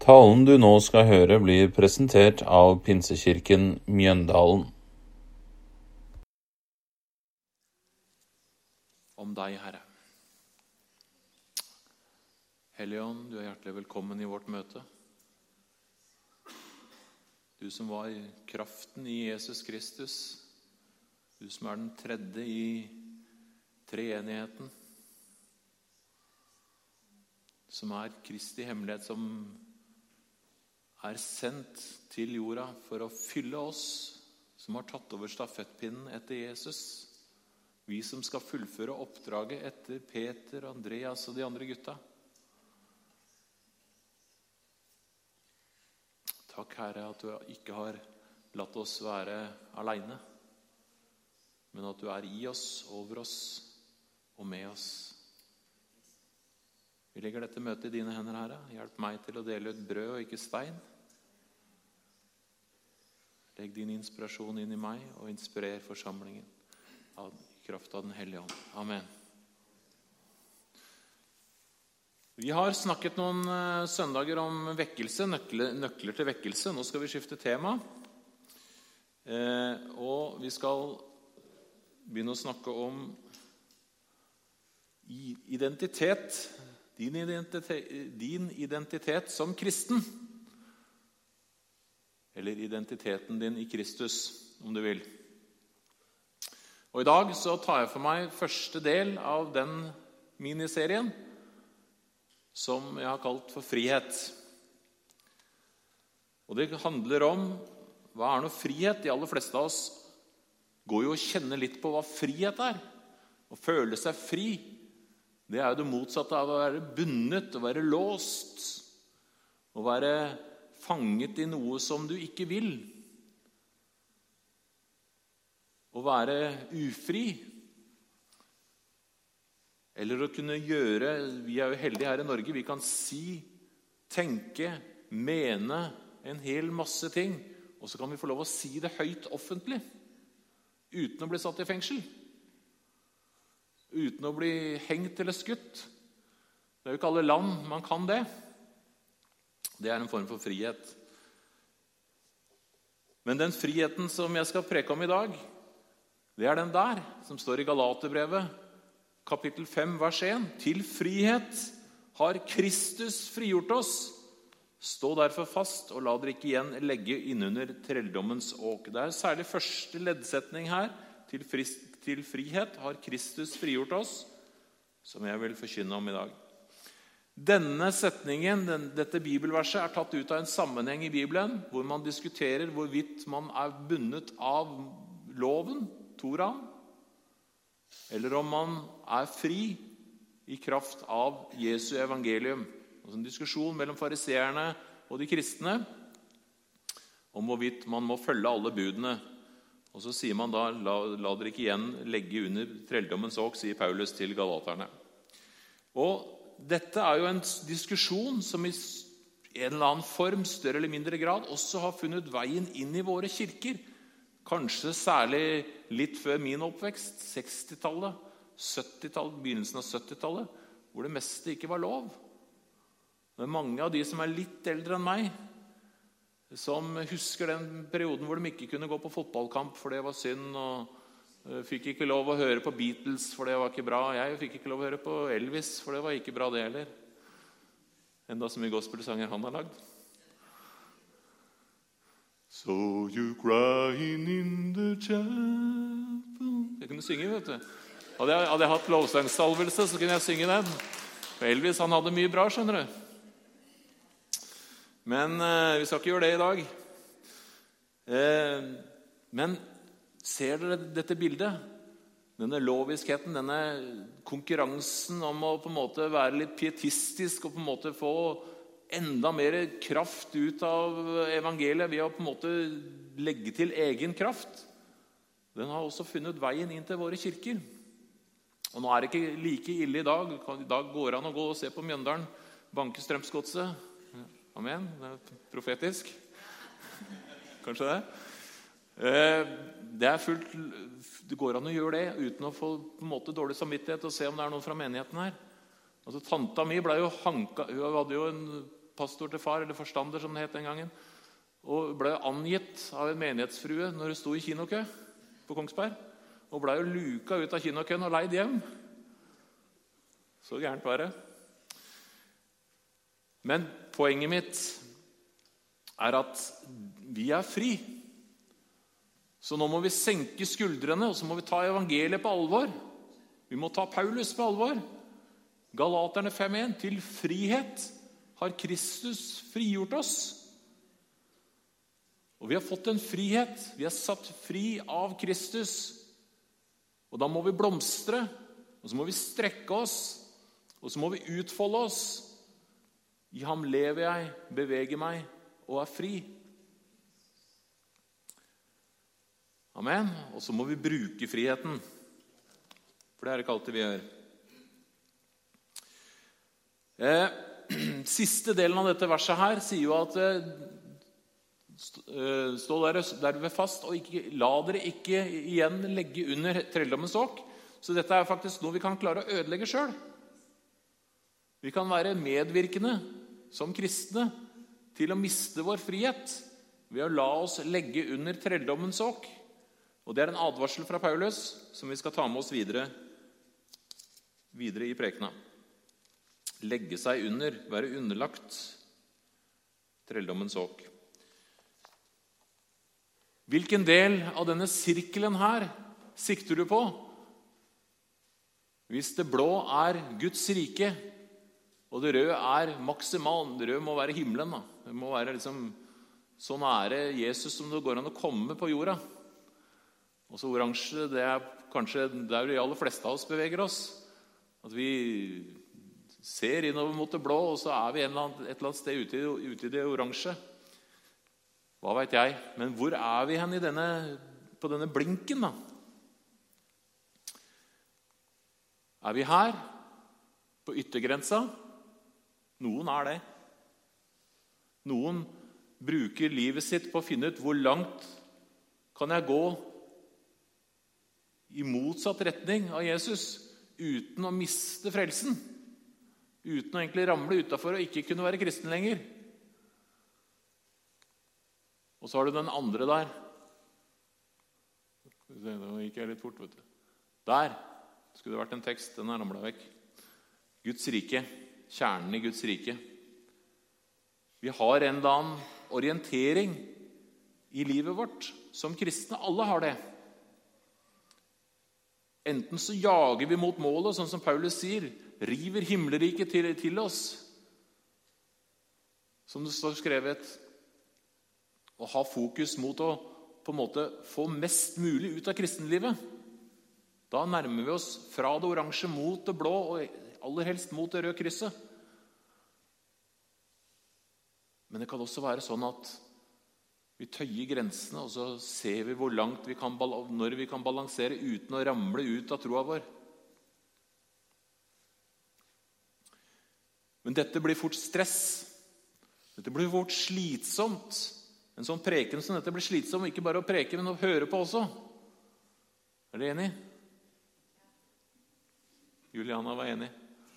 Talen du nå skal høre blir presentert av Pinsekirken Mjøndalen. Om deg, Herre. Helligånd, du er hjertelig velkommen i vårt møte. Du som var kraften i Jesus Kristus, du som er den tredje i treenigheten, som er Kristi hemmelighet, som er sendt til jorda for å fylle oss, som har tatt over stafettpinnen etter Jesus. Vi som skal fullføre oppdraget etter Peter, Andreas og de andre gutta. Takk, Herre, at du ikke har latt oss være alene, men at du er i oss, over oss og med oss. Vi legger dette møtet i dine hender, Herre. Hjelp meg til å dele ut brød og ikke stein. Legg din inspirasjon inn i meg og inspirer forsamlingen i kraft av den hellige ånd. Amen. Vi har snakket noen søndager om vekkelse, nøkler til vekkelse. Nå skal vi skifte tema. Og vi skal begynne å snakke om identitet. Din identitet som kristen. Eller identiteten din i Kristus, om du vil. Og i dag så tar jeg for meg første del av den miniserien som jeg har kalt for frihet. Og det handler om hva er noe frihet? De aller fleste av oss går jo og kjenner litt på hva frihet er. Å føle seg fri, det er jo det motsatte av å være bundet, å være låst, å være fanget i noe som du ikke vil. Å være ufri. Eller å kunne gjøre, vi er jo heldige her i Norge, vi kan si, tenke, mene en hel masse ting, og så kan vi få lov å si det høyt offentlig, uten å bli satt i fengsel. Uten å bli hengt eller skutt. Det er jo ikke alle land man kan det. Det er en form for frihet. Men den friheten som jeg skal preke om i dag, det er den der, som står i Galaterbrevet, kapittel 5, vers 1. Til frihet har Kristus frigjort oss. Stå derfor fast, og la dere ikke igjen legge innunder trelldommens åk. Det er særlig første leddsetning her. Til frihet har Kristus frigjort oss, som jeg vil forkynne om i dag. Denne setningen, dette bibelverset, er tatt ut av en sammenheng i Bibelen, hvor man diskuterer hvorvidt man er bundet av loven, Toraen, eller om man er fri i kraft av Jesu evangelium. Altså en diskusjon mellom fariseerne og de kristne om hvorvidt man må følge alle budene. Og så sier man da, la dere ikke igjen legge under trelldommens åk, sier Paulus til galaterne. Og dette er jo en diskusjon som i en eller annen form, større eller mindre grad, også har funnet veien inn i våre kirker. Kanskje særlig litt før min oppvekst, 60-tallet, 70-tallet, begynnelsen av 70-tallet, hvor det meste ikke var lov. Det er mange av de som er litt eldre enn meg, som husker den perioden hvor de ikke kunne gå på fotballkamp, for det var synd, og fikk ikke lov å høre på Beatles, for det var ikke bra. Jeg fikk ikke lov å høre på Elvis, for det var ikke bra det heller. Enda så mye gospelsanger han har lagd. So you crying in the chapel. Jeg kunne synge, vet du. Hadde jeg hatt lovsangsalvelse, så kunne jeg synge den. For Elvis, han hadde mye bra, skjønner du. Men vi skal ikke gjøre det i dag. Men ser dere dette bildet? Denne loviskheten, denne konkurransen om å på en måte være litt pietistisk og på en måte få enda mer kraft ut av evangeliet ved å på en måte legge til egen kraft. Den har også funnet veien inn til våre kirker. Og nå er det ikke like ille i dag. I dag går det an å gå og se på Mjøndalen, banke Strømsgodset. Amen, det er profetisk. Kanskje det? Det går an å gjøre det uten å få på en måte dårlig samvittighet og se om det er noen fra menigheten her. Altså, tanta mi ble jo hanka, hun hadde jo en pastor til far, eller forstander som det het den gangen, og ble angitt av en menighetsfrue når hun sto i kinokø på Kongsberg, og ble jo luka ut av kinokøen og leid hjem. Så gærent var det. Men poenget mitt er at vi er fri. Så nå må vi senke skuldrene, og så må vi ta evangeliet på alvor. Vi må ta Paulus på alvor. Galaterne 5:1, til frihet har Kristus frigjort oss. Og vi har fått en frihet. Vi er satt fri av Kristus. Og da må vi blomstre, og så må vi strekke oss, og så må vi utfolde oss. I ham lever jeg, beveger meg og er fri. Amen. Og så må vi bruke friheten. For det er ikke alltid vi gjør. Siste delen av dette verset her sier jo at stå derved fast, og la dere ikke igjen legge under trelldommens åk. Så dette er faktisk noe vi kan klare å ødelegge selv. Vi kan være medvirkende som kristne til å miste vår frihet ved å la oss legge under trelldommens åk. Og det er en advarsel fra Paulus som vi skal ta med oss videre i prekena. Legge seg under, være underlagt trelldommens åk. Hvilken del av denne sirkelen her sikter du på? Hvis det blå er Guds rike, og det røde er maksimal, det røde må være himmelen. Da. Det må være så nære Jesus som det går an å komme på jorda. Og så oransje, det er kanskje der de aller fleste av oss beveger oss. At vi ser innover mot det blå, og så er vi et eller annet sted ute i det oransje. Hva vet jeg? Men hvor er vi hen på denne blinken da? Er vi her? På yttergrensa? Noen er det. Noen bruker livet sitt på å finne ut hvor langt kan jeg gå i motsatt retning av Jesus uten å miste frelsen. Uten å egentlig ramle utenfor og ikke kunne være kristen lenger. Og så har du den andre der. Nå gikk jeg litt fort, vet du. Der skulle det vært en tekst, den er ramlet vekk. Guds rike, kjernen i Guds rike. Vi har en eller annen orientering i livet vårt som kristne. Alle har det. Enten så jager vi mot målet, sånn som Paulus sier, river himmelriket til oss, som det står skrevet, og ha fokus mot å på en måte få mest mulig ut av kristenlivet. Da nærmer vi oss fra det oransje mot det blå, og aller helst mot det røde krysset. Men det kan også være sånn at vi tøyer grensene, og så ser vi hvor langt når vi kan balansere uten å ramle ut av troa vår. Men dette blir fort stress. Dette blir fort slitsomt. En sånn preken som dette blir slitsomt, ikke bare å preke, men å høre på også. Er dere enig? Juliana var enig.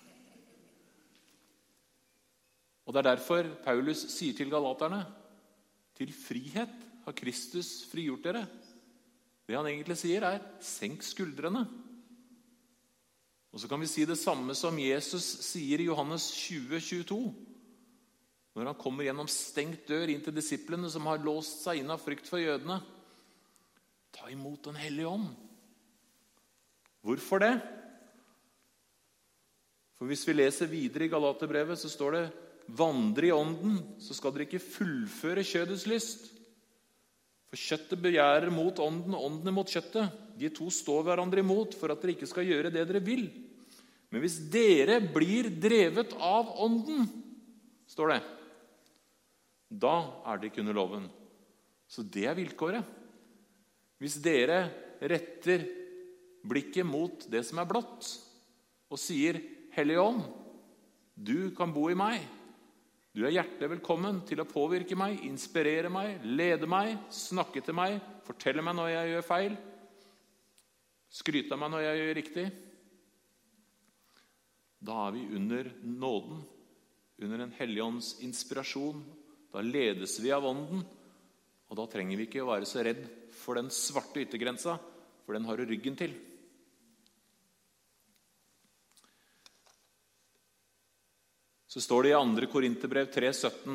Og det er derfor Paulus sier til galaterne, til frihet har Kristus frigjort dere. Det han egentlig sier er, senk skuldrene. Og så kan vi si det samme som Jesus sier i Johannes 20:22. Når han kommer gjennom stengt dør inn til disiplene som har låst seg inn av frykt for jødene. Ta imot den hellige ånd. Hvorfor det? For hvis vi leser videre i Galaterbrevet, så står det, vandre i ånden, så skal dere ikke fullføre kjødets lyst. For kjøttet begjærer mot ånden, og ånden mot kjøttet. De to står hverandre imot, for at dere ikke skal gjøre det dere vil. Men hvis dere blir drevet av ånden, står det, da er dere ikke under loven. Så det er vilkåret. Hvis dere retter blikket mot det som er blått, og sier, Hellige ånd, du kan bo i meg. Du er hjertelig velkommen til å påvirke meg, inspirere meg, lede meg, snakke til meg, fortelle meg når jeg gjør feil, skryte av meg når jeg gjør riktig. Da er vi under nåden, under en Helligånds inspirasjon. Da ledes vi av Ånden, og da trenger vi ikke å være så redd for den svarte yttergrensa, for den har du ryggen til. Så står det i 2. Korinterbrev 3,17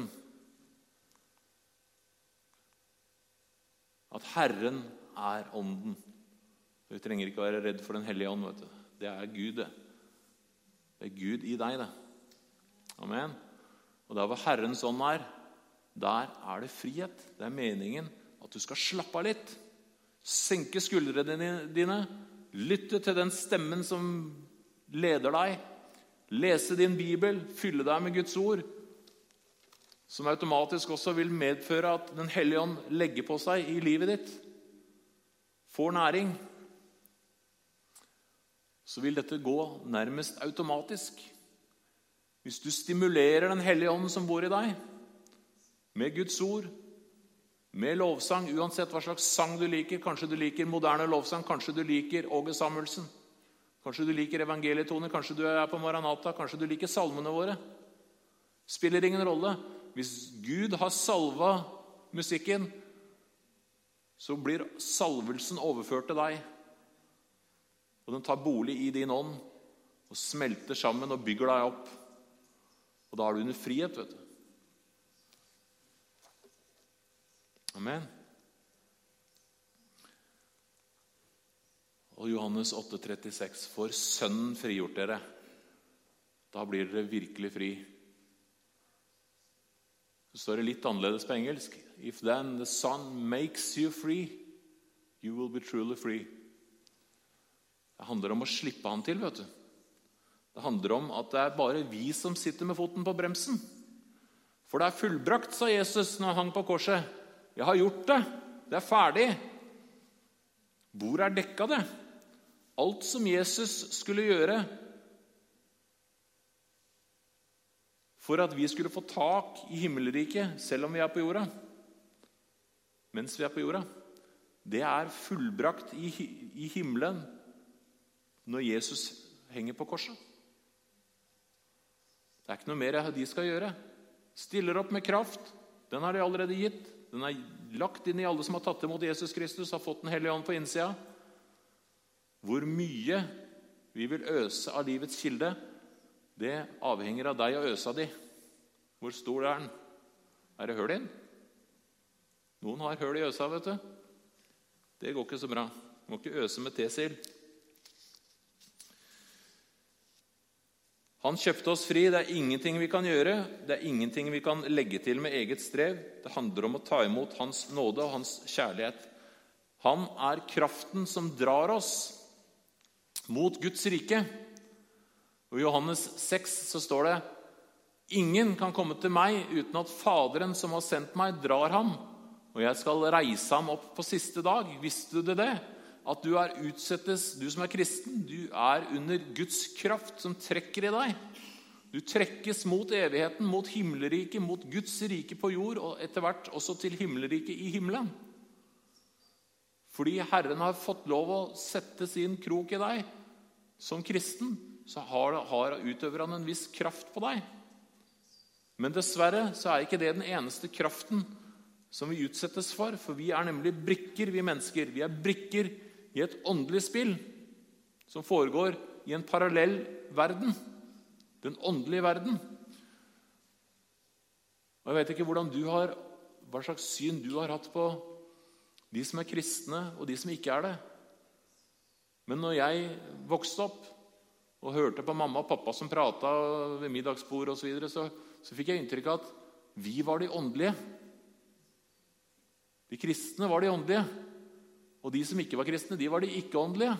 at Herren er Ånden. Vi trenger ikke være redd for den hellige ånd, vet du. Det er Gud, det. Det er Gud i deg, det. Amen. Og der hvor Herrens ånd er, der er det frihet. Det er meningen at du skal slappe av litt. Senke skuldrene dine. Lytte til den stemmen som leder deg. Lese din Bibel. Fylle deg med Guds ord. Som automatisk også vil medføre at den hellige ånd legger på seg i livet ditt. Får næring. Så vil dette gå nærmest automatisk. Hvis du stimulerer den hellige ånd som bor i deg, med Guds ord, med lovsang, uansett hva slags sang du liker. Kanskje du liker moderne lovsang, kanskje du liker Åge Samuelsen, kanskje du liker evangelietoner, kanskje du er på Maranata, kanskje du liker salmene våre. Spiller ingen rolle. Hvis Gud har salva musikken, så blir salvelsen overført til deg. Og den tar bolig i din ånd, og smelter sammen og bygger deg opp. Og da er du under frihet, vet du. Amen. Og Johannes 8,36, for Sønnen frigjort dere. Da blir dere virkelig fri. Så står det litt annerledes på engelsk. If then the Son makes you free, you will be truly free. Det handler om å slippe han til, vet du. Det handler om at det er bare vi som sitter med foten på bremsen. For det er fullbrakt, sa Jesus når han hang på korset. Jeg har gjort det. Det er ferdig. Hvor er dekka det? Alt som Jesus skulle gjøre for at vi skulle få tak i himmelriket, selv om vi er på jorda, mens vi er på jorda, det er fullbrakt i himmelen når Jesus henger på korset. Det er ikke noe mer de skal gjøre. Stiller opp med kraft. Den har de allerede gitt. Den er lagt inn i alle som har tatt imot Jesus Kristus, har fått den hellige ånd på innsida. Hvor mye vi vil øse av livets kilde, det avhenger av deg og øsa di. Hvor stor er den? Er det høl i den? Noen har høl i øsa, vet du. Det går ikke så bra. Du må ikke øse med tesil. Han kjøpte oss fri. Det er ingenting vi kan gjøre. Det er ingenting vi kan legge til med eget strev. Det handler om å ta imot hans nåde og hans kjærlighet. Han er kraften som drar oss mot Guds rike. Og i Johannes 6 så står det: ingen kan komme til meg uten at Faderen som har sendt meg drar ham, og jeg skal reise ham opp på siste dag. Visste du det? At du er utsettes, du som er kristen, du er under Guds kraft som trekker i deg. Du trekkes mot evigheten, mot himmelriket, mot Guds rike på jord, og etter hvert også til himmelriket i himmelen. Fordi Herren har fått lov å sette sin krok i deg som kristen, så utøver han en viss kraft på deg. Men dessverre så er ikke det den eneste kraften som vi utsettes for vi er nemlig brikker, vi mennesker. Vi er brikker i et åndelig spill som foregår i en parallell verden, den åndelige verden. Og jeg vet ikke hva slags syn du har hatt på de som er kristne og de som ikke er det. Men når jeg vokste opp og hørte på mamma og pappa som pratet ved middagsbord og så videre, så fikk jeg inntrykk av at vi var de åndelige. De kristne var de åndelige. Og de som ikke var kristne, de var de ikke-åndelige.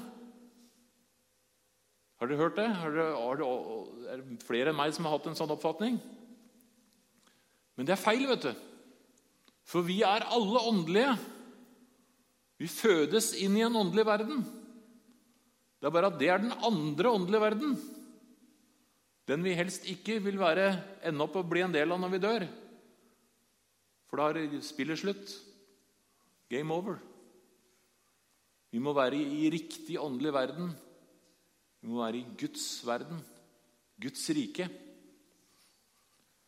Har dere hørt det? Er det flere enn meg som har hatt en sånn oppfatning? Men det er feil, vet du. For vi er alle åndelige. Vi fødes inn i en åndelig verden. Det er bare at det er den andre åndelige verden. Den vi helst ikke vil ende opp og bli en del av når vi dør. For da er spillet slutt. Game over. Vi må være i riktig åndelig verden. Vi må være i Guds verden. Guds rike.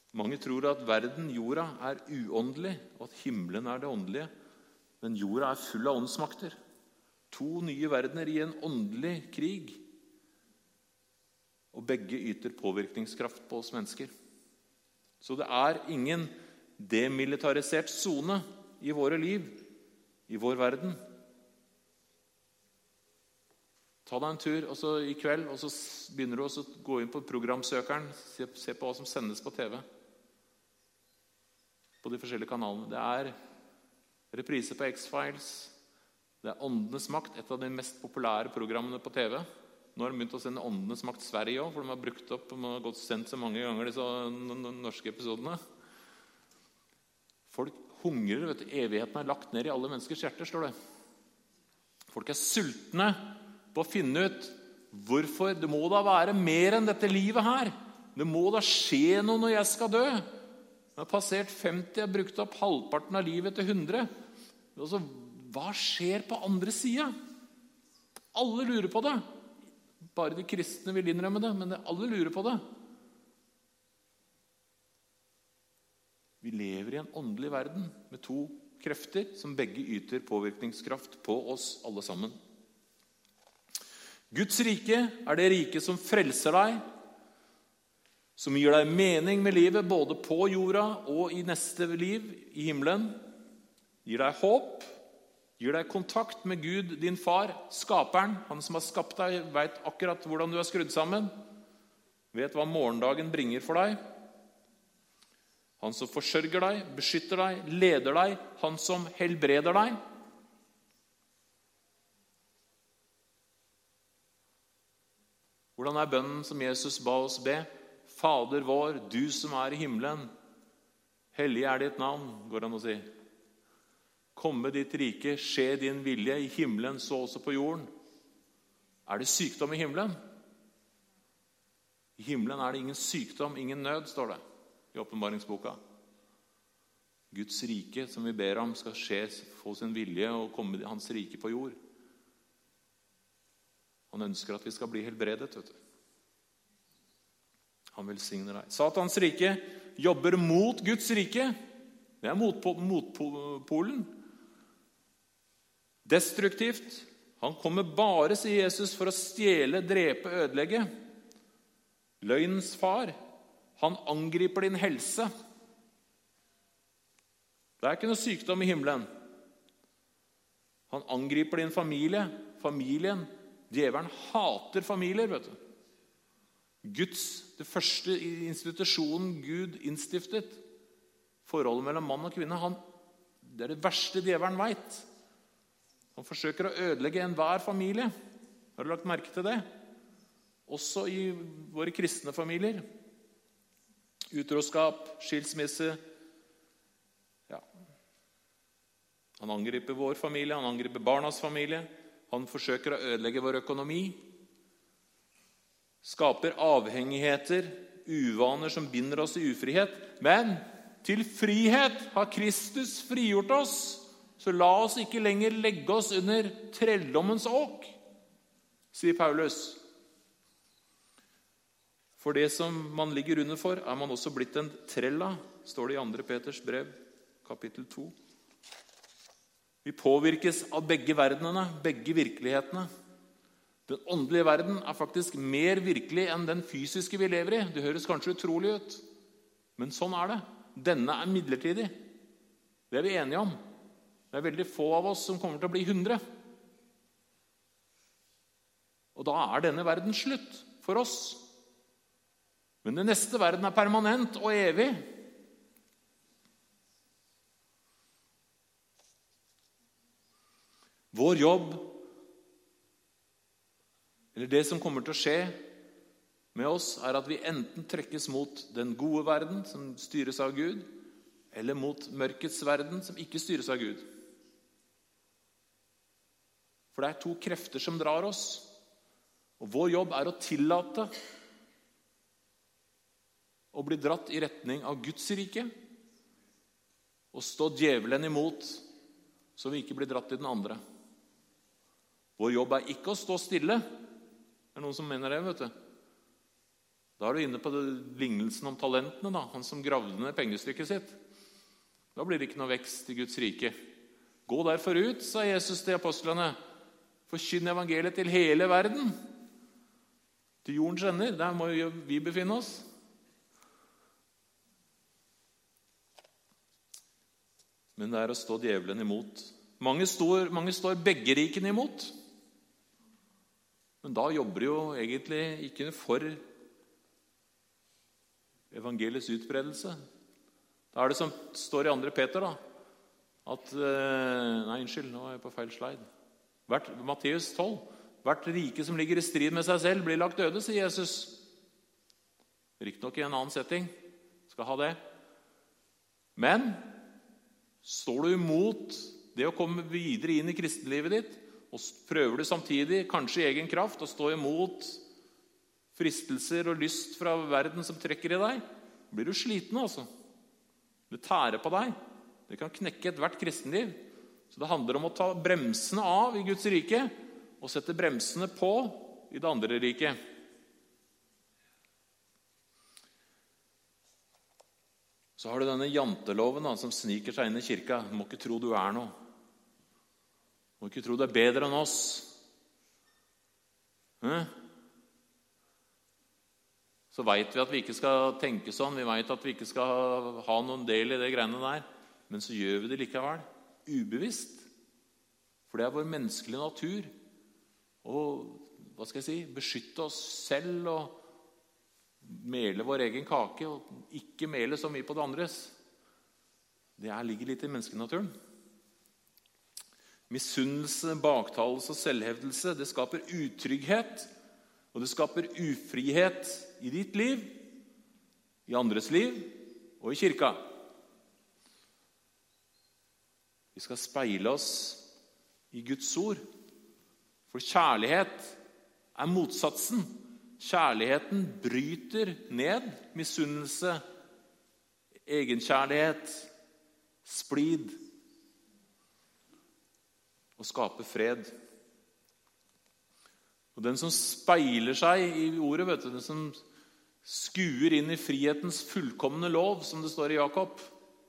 Mange tror at verden, jorda, er uåndelig, og at himmelen er det åndelige. Men jorda er full av åndsmakter. 2 nye verdener i en åndelig krig. Og begge yter påvirkningskraft på oss mennesker. Så det er ingen demilitarisert zone i våre liv, i vår verden. Ta deg en tur og så i kveld, og så begynner du å gå inn på programsøkeren, se på hva som sendes på TV. På de forskjellige kanalene. Det er reprise på X-Files. Det er Åndenes makt, et av de mest populære programmene på TV. Nå har de begynt å sende Åndenes makt Sverige også, for de har brukt opp, de har gått sendt så mange ganger disse norske episodene. Folk hungrer, vet du, evigheten er lagt ned i alle menneskers hjerter, står det. Folk er sultne på å finne ut hvorfor. Det må da være mer enn dette livet her. Det må da skje noe når jeg skal dø. Jeg har passert 50, jeg har brukt opp halvparten av livet til 100. Altså, hva skjer på andre siden? Alle lurer på det. Bare de kristne vil innrømme det, men alle lurer på det. Vi lever i en åndelig verden med 2 krefter som begge yter påvirkningskraft på oss alle sammen. Guds rike er det rike som frelser deg, som gir deg mening med livet både på jorda og i neste liv i himmelen. Gir deg håp, gir deg kontakt med Gud, din far, skaperen. Han som har skapt deg, vet akkurat hvordan du er skrudd sammen. Vet hva morgendagen bringer for deg. Han som forsørger deg, beskytter deg, leder deg. Han som helbreder deg. Hvordan er bønnen som Jesus ba oss be? Fader vår, du som er i himmelen. Hellig er ditt navn, går det an å si. Komme ditt rike, skje din vilje i himmelen, så også på jorden. Er det sykdom i himmelen? I himmelen er det ingen sykdom, ingen nød, står det i åpenbaringsboka. Guds rike, som vi ber om, skal skje, få sin vilje og komme hans rike på jord. Han ønsker at vi skal bli helbredet, vet du. Han velsigner deg. Satans rike jobber mot Guds rike. Det er motpolen. Destruktivt. Han kommer bare, sier Jesus, for å stjele, drepe, ødelegge. Løgnens far. Han angriper din helse. Det er ikke noe sykdom i himmelen. Han angriper din familie. Familien. Djevelen hater familier, vet du. Det første institusjonen Gud innstiftet, forholdet mellom mann og kvinne, det er det verste djevelen vet. Han forsøker å ødelegge enhver familie. Har du lagt merke til det? Også i våre kristne familier. Utroskap, skilsmisse. Ja. Han angriper vår familie, han angriper barnas familie. Han forsøker å ødelegge vår økonomi. Skaper avhengigheter, uvaner som binder oss i ufrihet. Men til frihet har Kristus frigjort oss. Så la oss ikke lenger legge oss under trelldommens åk, sier Paulus. For det som man ligger under for, er man også blitt en trell av, står det i 2. Peters brev, kapittel 2. Vi påvirkes av begge verdenene, begge virkelighetene. Den åndelige verden er faktisk mer virkelig enn den fysiske vi lever i. Det høres kanskje utrolig ut, men sånn er det. Denne er midlertidig. Det er vi enige om. Det er veldig få av oss som kommer til å bli 100. Og da er denne verden slutt for oss. Men den neste verden er permanent og evig. Vår jobb, eller det som kommer til å skje med oss, er at vi enten trekkes mot den gode verden, som styres av Gud, eller mot mørkets verden, som ikke styres av Gud. For det er 2 krefter som drar oss. Og vår jobb er å tillate å bli dratt i retning av Guds rike, og stå djevelen imot, så vi ikke blir dratt i den andre. Vår jobb er ikke å stå stille. Det er noen som mener det, vet du. Da er du inne på lignelsen om talentene, da. Han som gravde ned pengestykket sitt. Da blir det ikke noe vekst i Guds rike. Gå derfor ut, sa Jesus til apostlene. Forkynn evangeliet til hele verden. Til jordens ender. Der må vi befinne oss. Men det er å stå djevelen imot. Mange står begge rikene imot. Men da jobber de jo egentlig ikke for evangeliets utbredelse. Da er det som står i 2. Peter, da. Nei, unnskyld, nå er jeg på feil slide. Matteus 12. Hvert rike som ligger i strid med seg selv, blir lagt døde, sier Jesus. Riktignok i en annen setting. Skal ha det. Men står du imot det å komme videre inn i kristenlivet ditt, og prøver du samtidig, kanskje i egen kraft, å stå imot fristelser og lyst fra verden som trekker i deg, blir du sliten, altså. Det tærer på deg. Det kan knekke et hvert kristenliv. Så det handler om å ta bremsene av i Guds rike og sette bremsene på i det andre riket. Så har du denne janteloven da, som sniker seg inn i kirka. Du må ikke tro du er noe. Du må ikke tro du er bedre enn oss. Så vet vi at vi ikke skal tenke sånn. Vi vet at vi ikke skal ha noen del i det greiene der. Men så gjør vi det likevel. Ubevisst. For det er vår menneskelige natur. Og beskytte oss selv og mele vår egen kake og ikke mele så mye på det andres. Det ligger litt i menneskenaturen. Misunnelse, baktalelse og selvhevdelse, det skaper utrygghet, og det skaper ufrihet i ditt liv, i andres liv og i kirka. Vi skal speile oss i Guds ord, for kjærlighet er motsatsen. Kjærligheten bryter ned misunnelse, egenkjærlighet, splid og skaper fred. Og den som speiler seg i ordet, den som skuer inn i frihetens fullkomne lov, som det står i Jakob,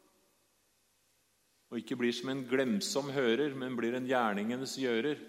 og ikke blir som en glemsom hører, men blir en gjerningenes gjører.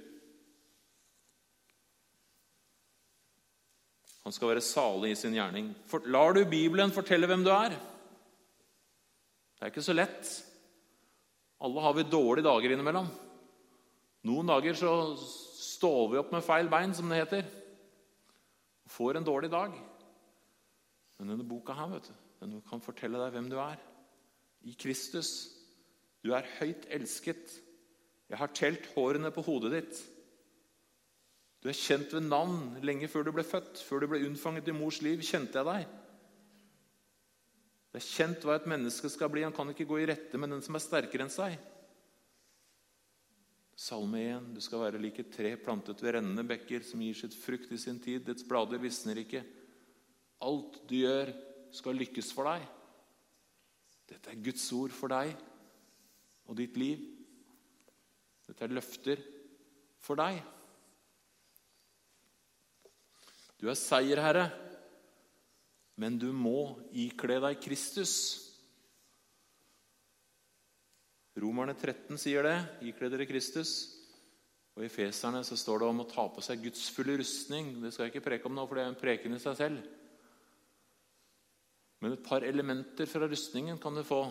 Han skal være salig i sin gjerning. Lar du Bibelen fortelle hvem du er? Det er ikke så lett. Alle har vi dårlige dager innimellom. Noen dager så står vi opp med feil bein, som det heter. Og får en dårlig dag. Men denne boka her, den kan fortelle deg hvem du er. I Kristus. Du er høyt elsket. Jeg har telt hårene på hodet ditt. Du er kjent ved navn lenge før du ble født. Før du ble unnfanget i mors liv, kjente jeg deg. Det er kjent hva et menneske skal bli. Han kan ikke gå i rette med den som er sterkere enn seg. Salme 1. Du skal være lik et tre plantet ved rennende bekker, som gir sitt frukt i sin tid. Dets blader visner ikke. Alt du gjør skal lykkes for deg. Dette er Guds ord for deg og ditt liv. Dette er løfter for deg. Du er seierherre, men du må ikle deg Kristus. Romerne 13 sier det, ikle dere Kristus. Og i Efeserne så står det om å ta på seg Guds fulle rustning. Det skal jeg ikke preke om nå, for det er en preken i seg selv. Men et par elementer fra rustningen kan du få.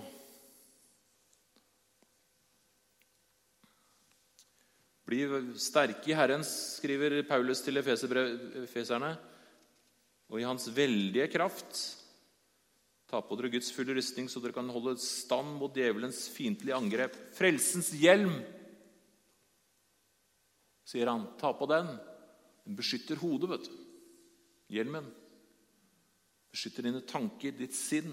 Bli sterke i Herren, skriver Paulus til Efeserne, og i hans veldige kraft ta på dere Guds fulle rustning, så dere kan holde stand mot djevelens fiendtlige angrep. Frelsens hjelm, sier han. Ta på den. Den beskytter hodet, Hjelmen. Beskytter dine tanker, ditt sinn.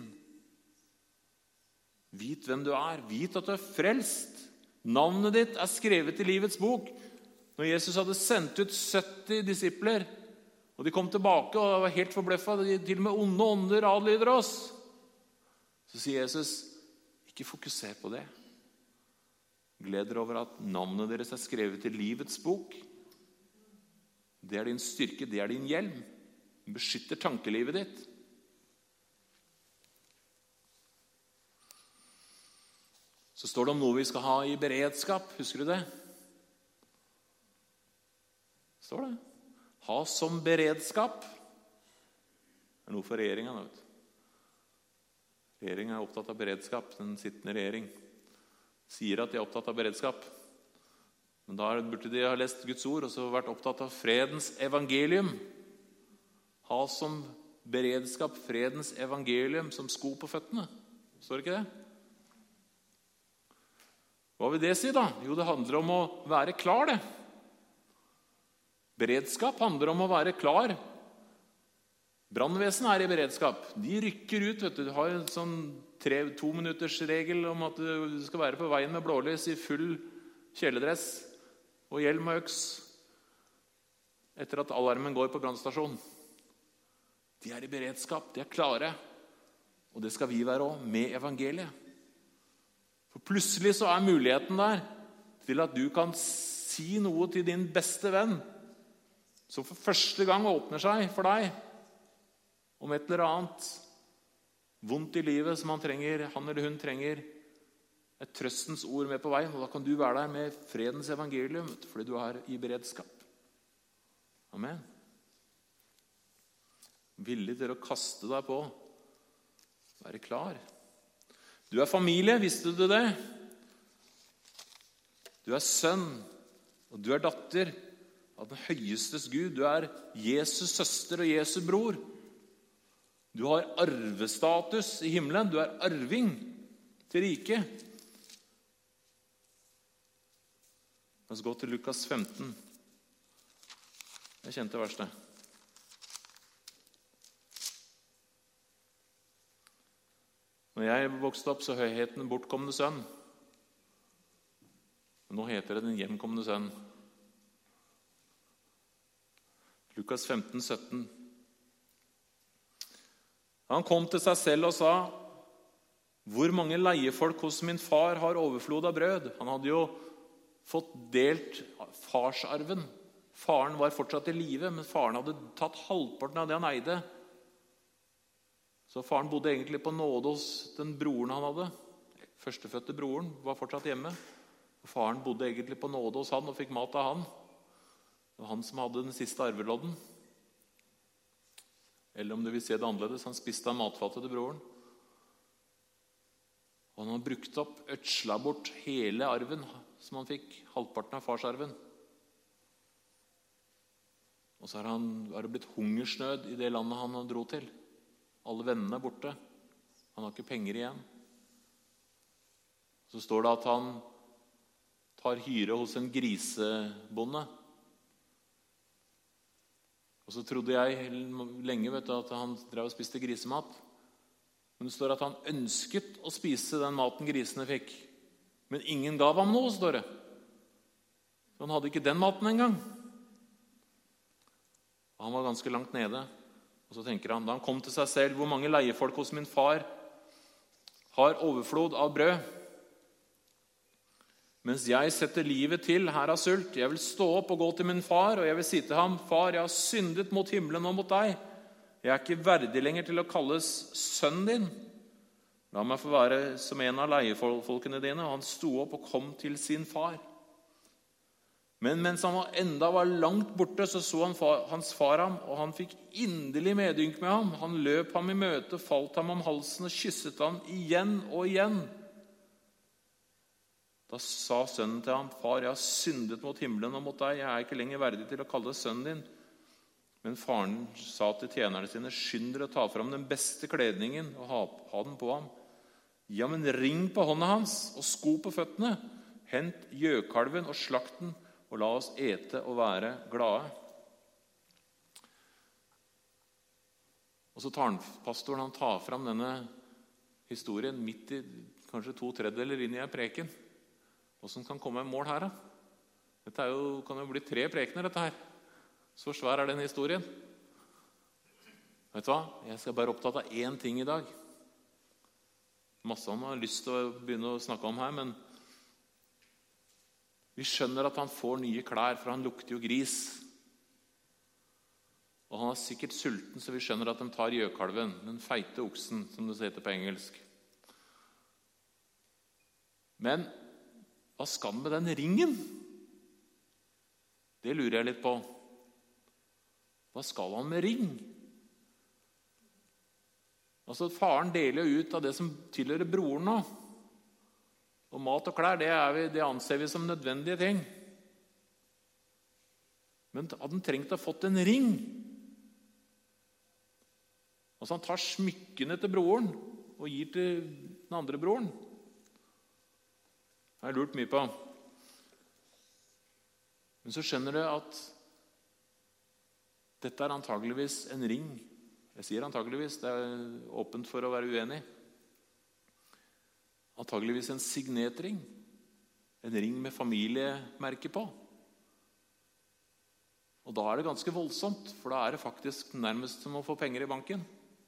Vit hvem du er. Vit at du er frelst. Navnet ditt er skrevet i livets bok. Når Jesus hadde sendt ut 70 disipler, og de kom tilbake og var helt forbløffet, til og med onde ånder adlyder oss, så sier Jesus, ikke fokuser på det. Gled dere over at navnet deres er skrevet i livets bok. Det er din styrke, det er din hjelm. Den beskytter tankelivet ditt. Så står det om noe vi skal ha i beredskap. Husker du det? Står det. Ha som beredskap. Det er noe for regjeringen, vet du. Regjeringen er opptatt av beredskap. Den sittende regjering sier at de er opptatt av beredskap. Men da burde de ha lest Guds ord og så vært opptatt av fredens evangelium. Ha som beredskap fredens evangelium som sko på føttene. Står det ikke det? Hva vil det si da? Jo, det handler om å være klar, det. Beredskap handler om å være klar. Brannvesen er i beredskap. De rykker ut, vet du. Du har en sånn 2-minuttersregel om at du skal være på veien med blålys i full kjeledress og hjelm og øks etter at alarmen går på brannstasjonen. De er i beredskap, de er klare. Og det skal vi være også, med evangeliet. For plutselig så er muligheten der til at du kan si noe til din beste venn, som for første gang åpner seg for deg om et eller annet vondt i livet som han eller hun trenger et trøstens ord med på veien. Og da kan du være der med fredens evangelium, fordi du er i beredskap. Amen. Villig til å kaste deg på. Være klar. Du er familie, visste du det? Du er sønn, og du er datter av den høyestes Gud. Du er Jesus søster og Jesu bror. Du har arvestatus i himmelen. Du er arving til riket. La oss gå til Lukas 15. Jeg kjente verset. Når jeg vokste opp, så het den bortkomne sønn. Men nå heter det den hjemkomne sønn. Lukas 15, 17. Han kom til seg selv og sa: hvor mange leiefolk hos min far har overflod av brød? Han hadde jo fått delt farsarven. Faren var fortsatt i live, men faren hadde tatt halvparten av det han eide. Så faren bodde egentlig på nåde hos den broren han hadde. Førstefødte broren var fortsatt hjemme. Og faren bodde egentlig på nåde hos han og fikk mat av han. Det var han som hadde den siste arvelodden. Eller om du vil se det annerledes, han spiste av matfattet til broren. Og han har brukt opp, ødsla bort hele arven som han fikk, halvparten av farsarven. Og så har det blitt hungersnød i det landet han dro til. Alle vennene er borte. Han har ikke penger igjen. Så står det at han tar hyre hos en grisebonde. Og så trodde jeg lenge at han drev og spiste grisemat. Men det står at han ønsket å spise den maten grisene fikk. Men ingen gav ham noe, står det. Så han hadde ikke den maten engang. Han var ganske langt nede. Og så tenker han, da han kom til seg selv: hvor mange leiefolk hos min far har overflod av brød, mens jeg setter livet til her av sult. Jeg vil stå opp og gå til min far, og jeg vil si til ham: far, jeg har syndet mot himmelen og mot deg. Jeg er ikke verdig lenger til å kalles sønnen din. La meg få være som en av leiefolkene dine. Og han sto opp og kom til sin far. Men mens han enda var langt borte, så hans far ham, og han fikk inderlig medynk med ham. Han løp ham i møte, falt ham om halsen og kysset ham igjen og igjen. Da sa sønnen til ham: far, jeg har syndet mot himmelen og mot deg. Jeg er ikke lenger verdig til å kalle sønnen din. Men faren sa til tjenerne sine: skynd dere å ta fram den beste kledningen og ha den på ham. Gi ham en ring på hånda hans og sko på føttene. Hent gjøkalven og slakt den, og la oss ete og være glade. Og så tar pastoren fram denne historien midt i kanskje 2/3 inn i en preken. Hvordan kan komme i mål her da? Dette kan jo bli 3 prekener, dette her. Så svær er den historien. Vet du hva? Jeg skal bare opptatt av én ting i dag. Masse han har lyst til å begynne å snakke om her, men vi skjønner at han får nye klær, for han lukter jo gris. Og han er sikkert sulten, så vi skjønner at de tar gjøkalven, den feite oksen, som det heter på engelsk. Men hva skal han med den ringen? Det lurer jeg litt på. Hva skal han med ring? Altså, faren deler jo ut av det som tilhører broren nå. Og mat og klær, det anser vi som nødvendige ting. Men hadde han trengt å ha fått en ring? Altså, han tar smykkene til broren og gir til den andre broren. Det har jeg lurt mye på. Men så skjønner du at dette er antageligvis en ring. Jeg sier antageligvis, det er åpent for å være uenig. Antageligvis en signetring. En ring med familiemerke på. Og da er det ganske voldsomt, for da er det faktisk nærmest som å få penger i banken.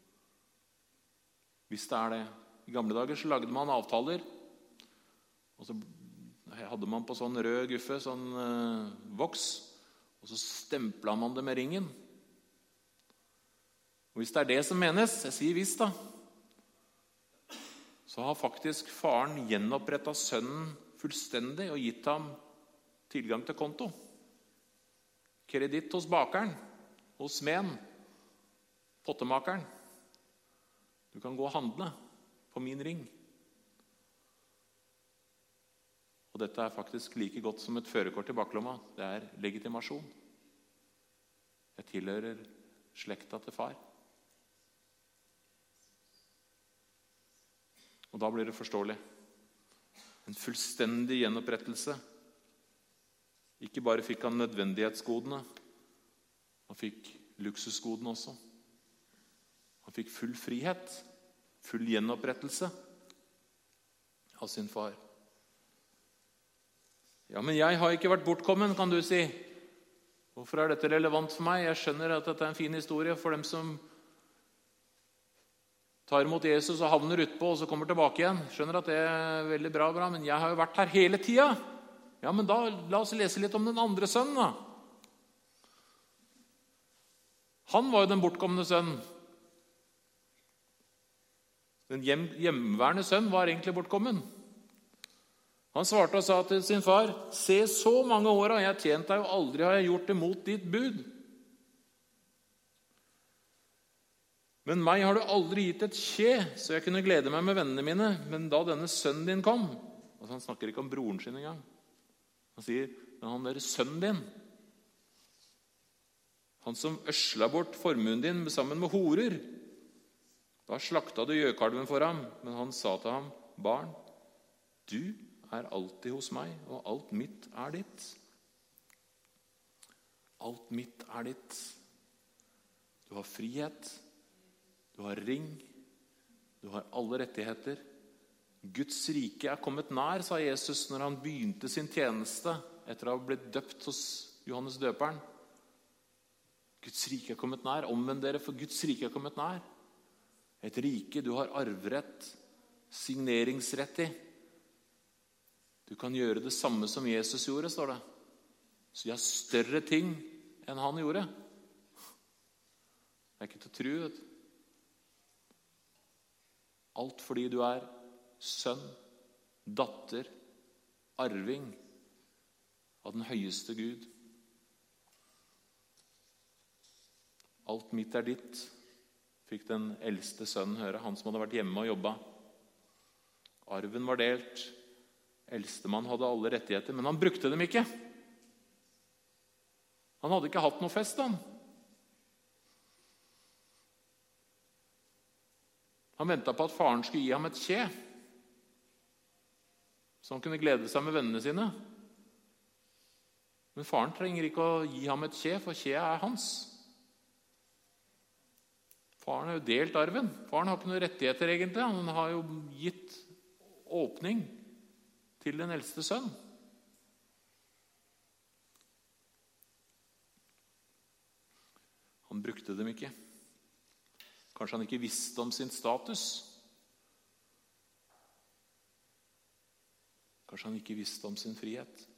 Hvis det er det. I gamle dager så lagde man avtaler, og så hadde man på sånn rød guffe, sånn voks, og så stemplet man det med ringen. Og hvis det er det som menes, jeg sier hvis da, så har faktisk faren gjenopprettet sønnen fullstendig og gitt ham tilgang til konto. Kreditt hos bakeren, hos smeden, pottemakeren. Du kan gå og handle på min ring. Og dette er faktisk like godt som et førerkort i baklomma. Det er legitimasjon. Jeg tilhører slekta til far. Og da blir det forståelig. En fullstendig gjenopprettelse. Ikke bare fikk han nødvendighetsgodene, han fikk luksusgodene også. Han fikk full frihet, full gjenopprettelse av sin far. Ja, men jeg har ikke vært bortkommen, kan du si. Hvorfor er dette relevant for meg? Jeg skjønner at dette er en fin historie for dem som tar imot Jesus og havner utpå, og så kommer tilbake igjen. Skjønner at det er veldig bra, men jeg har jo vært her hele tida. Ja, men da la oss lese litt om den andre sønnen, da. Han var jo den bortkomne sønnen. Den hjemmeværende sønn var egentlig bortkommen. Han svarte og sa til sin far: se, så mange år har jeg tjent deg, og aldri har jeg gjort det mot ditt bud. Men meg har du aldri gitt et kje, så jeg kunne glede meg med vennene mine. Men da denne sønnen din kom, altså han snakker ikke om broren sin engang, han sier, men han der sønnen din, han som øsla bort formuen din sammen med horer, da slakta du gjøkalven for ham. Men han sa til ham: barn, du er alltid hos meg, og alt mitt er ditt. Alt mitt er ditt. Du har frihet, du har ring, du har alle rettigheter. Guds rike er kommet nær, sa Jesus når han begynte sin tjeneste etter å ha blitt døpt hos Johannes døperen. Guds rike er kommet nær. Omvend dere, for Guds rike er kommet nær. Et rike du har arverett, signeringsrett i. Du kan gjøre det samme som Jesus gjorde, står det. Så jeg har større ting enn han gjorde. Det er ikke til å tro, vet du. Alt fordi du er sønn, datter, arving av den høyeste Gud. Alt mitt er ditt, fikk den eldste sønnen høre, han som hadde vært hjemme og jobbet. Arven var delt. Eldstemann hadde alle rettigheter, men han brukte dem ikke. Han hadde ikke hatt noe fest, han. Han ventet på at faren skulle gi ham et kje, så han kunne glede seg med vennene sine. Men faren trenger ikke å gi ham et kje, for kjeet er hans. Faren har jo delt arven. Faren har ikke noen rettigheter egentlig. Han har jo gitt åpning til den eldste sønn. Han brukte dem ikke. Kanskje han ikke visste om sin status. Kanskje han ikke visste om sin frihet.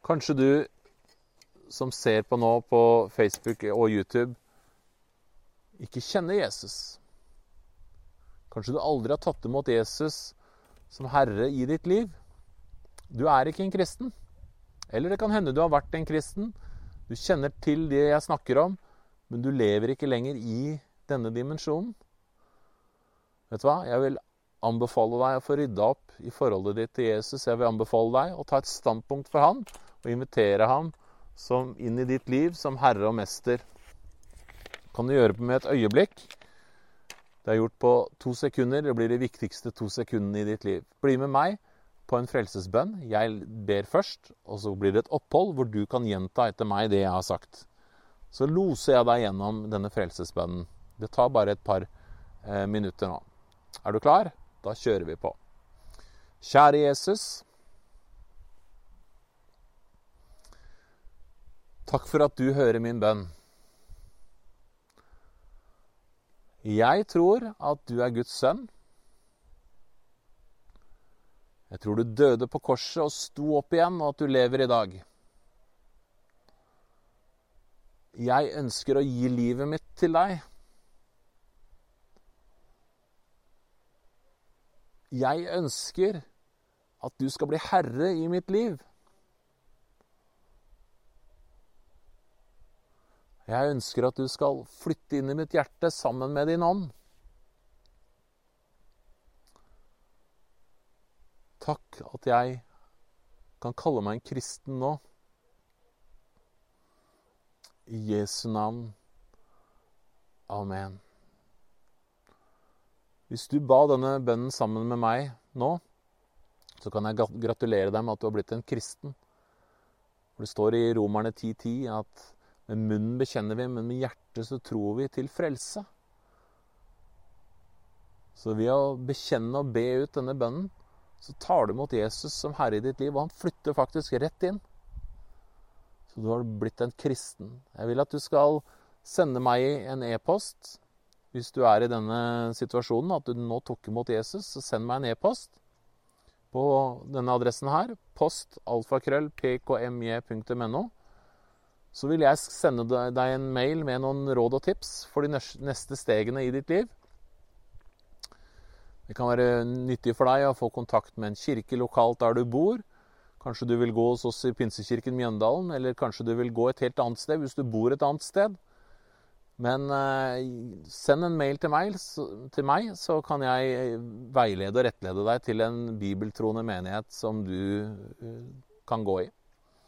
Kanskje du som ser på nå på Facebook og YouTube, ikke kjenner Jesus. Kanskje du aldri har tatt imot Jesus som Herre i ditt liv. Du er ikke en kristen. Eller det kan hende du har vært en kristen. Du kjenner til det jeg snakker om, men du lever ikke lenger i denne dimensjonen. Vet du hva? Jeg vil anbefale deg å få rydda opp i forholdet ditt til Jesus. Jeg vil anbefale deg å ta et standpunkt for han, og invitere ham inn i ditt liv som Herre og Mester. Kan du gjøre det med et øyeblikk? Det er gjort på 2 sekunder. Det blir de viktigste 2 sekundene i ditt liv. Bli med meg på en frelsesbønn. Jeg ber først, og så blir det et opphold hvor du kan gjenta etter meg det jeg har sagt. Så loser jeg deg gjennom denne frelsesbønnen. Det tar bare et par minutter nå. Er du klar? Da kjører vi på. Kjære Jesus, takk for at du hører min bønn. Jeg tror at du er Guds sønn. Jeg tror du døde på korset og sto opp igjen, og at du lever i dag. Jeg ønsker å gi livet mitt til deg. Jeg ønsker at du skal bli herre i mitt liv. Jeg ønsker at du skal flytte inn i mitt hjerte sammen med din ånd. Takk at jeg kan kalle meg en kristen nå. I Jesu navn. Amen. Hvis du ba denne bønnen sammen med meg nå, så kan jeg gratulere deg med at du har blitt en kristen. For det står i Romerne 10:10 at med munnen bekjenner vi, men med hjertet så tror vi til frelse. Så ved å bekjenne og be ut denne bønnen, så tar du mot Jesus som Herre i ditt liv, og han flytter faktisk rett inn. Så du har blitt en kristen. Jeg vil at du skal sende meg en e-post, hvis du er i denne situasjonen, at du nå tok imot Jesus, så send meg en e-post på denne adressen her, post@pkmj.no. Så vil jeg sende deg en mail med noen råd og tips for de neste stegene i ditt liv. Det kan være nyttig for deg å få kontakt med en kirke lokalt der du bor. Kanskje du vil gå hos oss i Pinsekirken Mjøndalen, eller kanskje du vil gå et helt annet sted hvis du bor et annet sted. Men send en mail til meg, så kan jeg veilede og rettlede deg til en bibeltroende menighet som du kan gå i.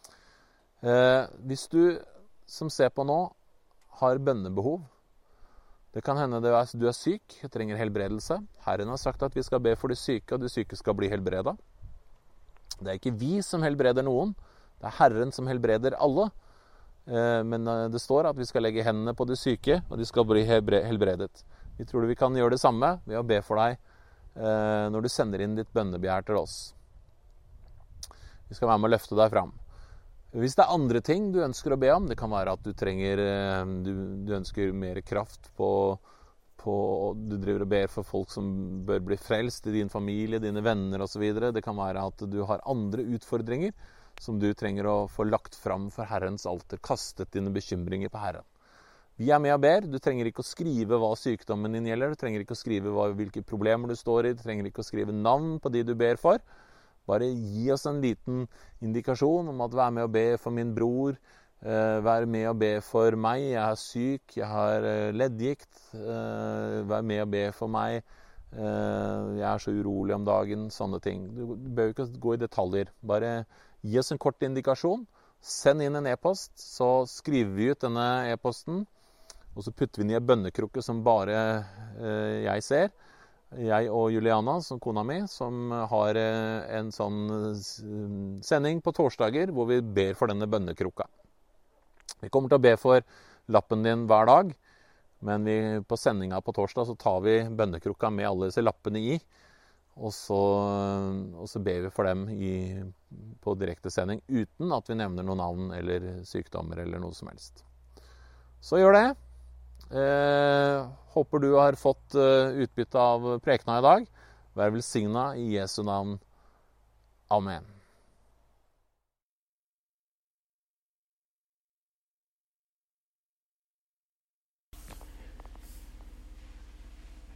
Hvis du som ser på nå har bønnebehov, det kan hende du er syk, trenger helbredelse. Herren har sagt at vi skal be for de syke, og de syke skal bli helbredet. Det er ikke vi som helbreder noen, det er Herren som helbreder alle. Men det står at vi skal legge hendene på de syke, og de skal bli helbredet. Vi tror vi kan gjøre det samme ved å be for deg når du sender inn ditt bønnebegjær til oss. Vi skal være med å løfte deg fram. Hvis det er andre ting du ønsker å be om, det kan være at du ønsker mer kraft du driver og ber for folk som bør bli frelst i din familie, dine venner og så videre. Det kan være at du har andre utfordringer som du trenger å få lagt fram for Herrens alter, kastet dine bekymringer på Herren. Vi er med og ber. Du trenger ikke å skrive hva sykdommen din gjelder, du trenger ikke å skrive hvilke problemer du står i, du trenger ikke å skrive navn på de du ber for. Bare gi oss en liten indikasjon om at vær med og be for min bror, vær med og be for meg, jeg er syk, jeg har leddgikt, vær med og be for meg, jeg er så urolig om dagen, sånne ting. Du bør ikke gå i detaljer, bare gi oss en kort indikasjon, send inn en e-post, så skriver vi ut denne e-posten, og så putter vi den i en bønnekrukke som bare jeg ser. Jeg og Juliana, som kona mi, som har en sånn sending på torsdager hvor vi ber for denne bønnekrukka. Vi kommer til å be for lappen din hver dag, men på sendinga på torsdag så tar vi bønnekrukka med alle disse lappene i, og så ber vi for dem på direkte sending, uten at vi nevner noen navn eller sykdommer eller noe som helst. Så gjør det. Håper du har fått utbytte av prekena i dag. Vær velsignet i Jesu navn. Amen.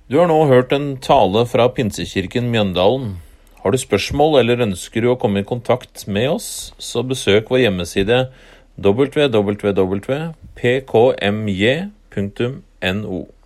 Du har nå hørt en tale fra Pinsekirken Mjøndalen. Har du spørsmål eller ønsker du å komme i kontakt med oss, så besøk vår hjemmeside www.pkmj.no.